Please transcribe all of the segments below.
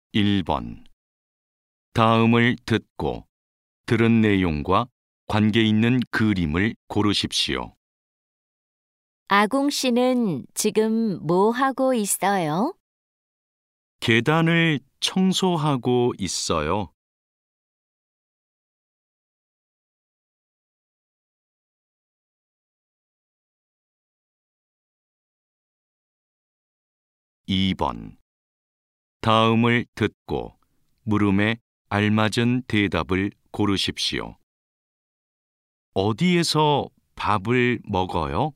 1번. 다음을 듣고 들은 내용과 관계 있는 그림을 고르십시오. 아궁 씨는 지금 뭐 하고 있어요? 계단을 청소하고 있어요. 2번. 다음을 듣고 물음에 알맞은 대답을 고르십시오. 어디에서 밥을 먹어요?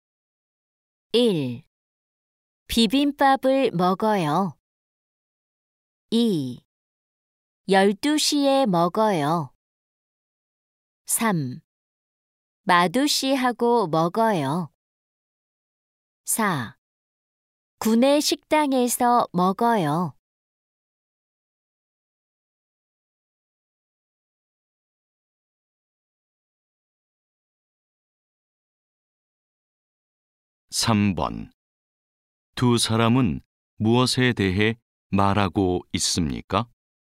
1. 비빔밥을 먹어요. 2. 12시에 먹어요. 3. 마두씨하고 먹어요. 4. 구내 식당에서 먹어요. 3번. 두 사람은 무엇에 대해 말하고 있습니까?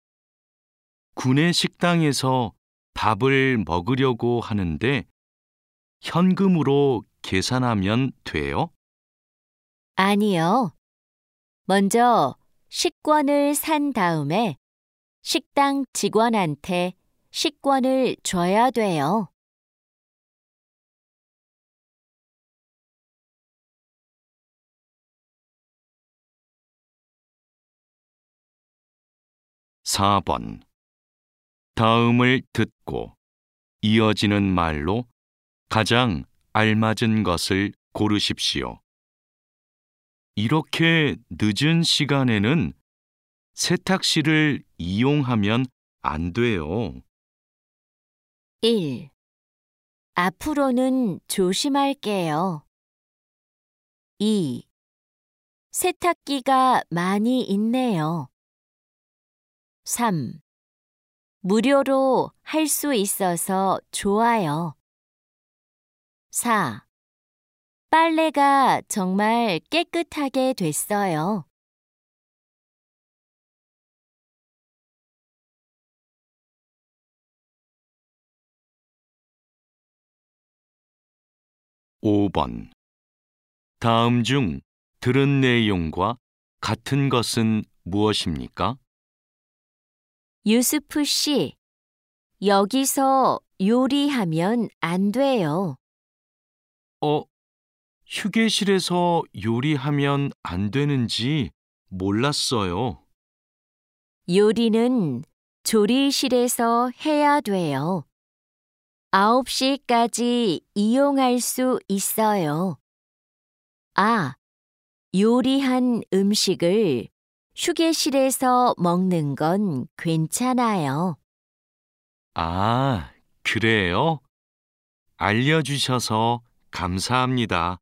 구내 식당에서 밥을 먹으려고 하는데 현금으로 계산하면 돼요? 아니요. 먼저 식권을 산 다음에 식당 직원한테 식권을 줘야 돼요. 4번. 다음을 듣고 이어지는 말로 가장 알맞은 것을 고르십시오. 이렇게 늦은 시간에는 세탁실을 이용하면 안 돼요. 1. 앞으로는 조심할게요. 2. 세탁기가 많이 있네요. 3. 무료로 할 수 있어서 좋아요. 4. 빨래가 정말 깨끗하게 됐어요. 5번. 다음 중 들은 내용과 같은 것은 무엇입니까? 유스프 씨, 여기서 요리하면 안 돼요. 휴게실에서 요리하면 안 되는지 몰랐어요. 요리는 조리실에서 해야 돼요. 9시까지 이용할 수 있어요. 요리한 음식을 휴게실에서 먹는 건 괜찮아요. 그래요? 알려주셔서 감사합니다.